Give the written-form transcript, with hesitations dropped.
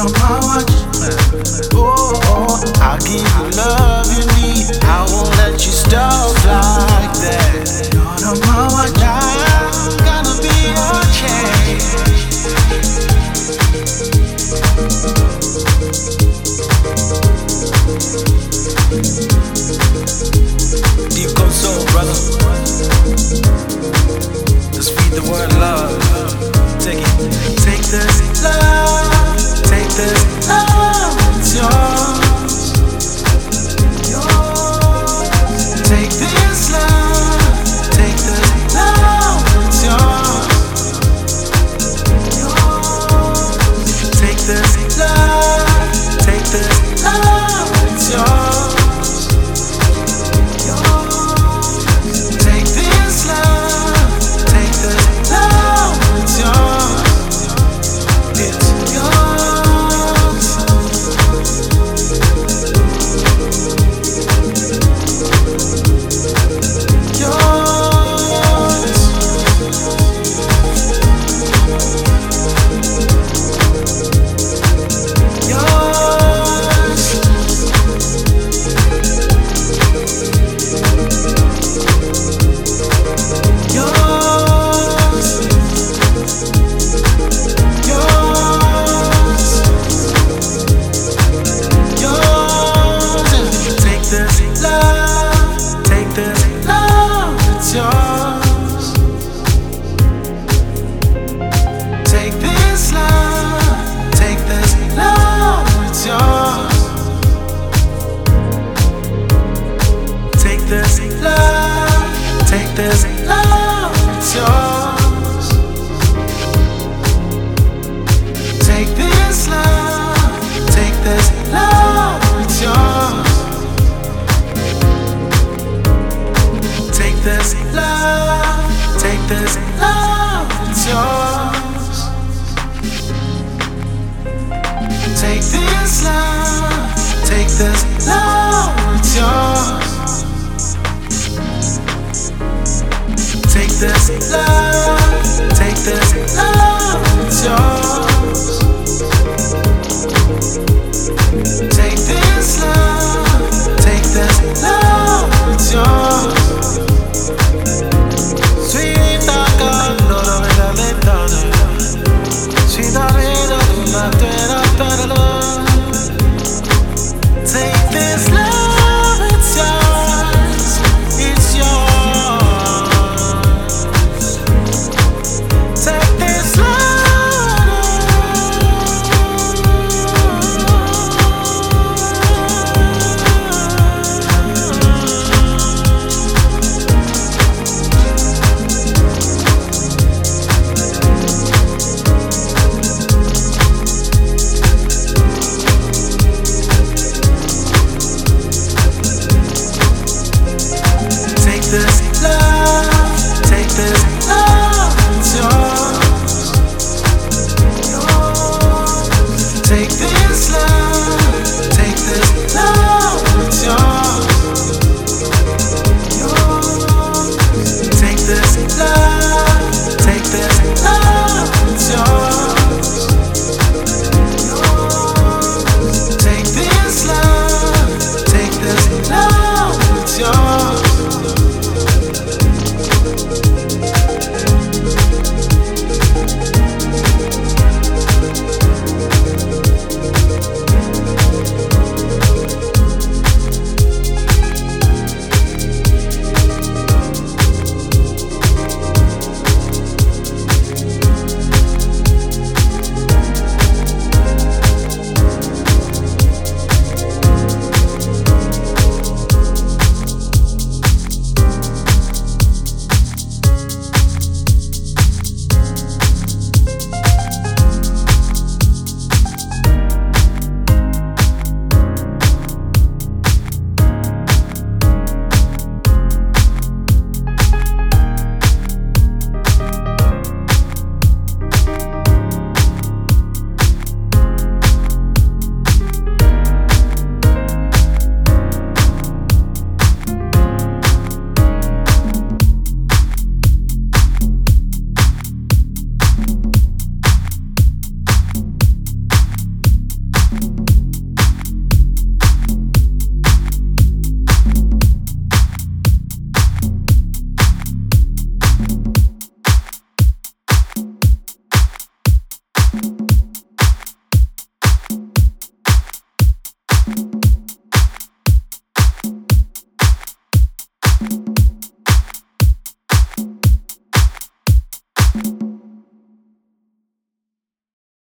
on my watch. Oh, oh, I'll give you love you need. I won't let you stop like that. Not on my watch. I'm gonna be your change. Deep cold soul, brother. Let's feed the world love. Take it. Take this love. Take this love. It's yours. Take this love. Take this love. It's yours. Take this love. Take this love. It's yours. Take this love. Take this love. It's yours. It's yours. This love, it's yours. Take this love, take this love, it's yours. Take this love, take this love, it's yours. Take this love, take this love, it's yours. Take this love, it's yours.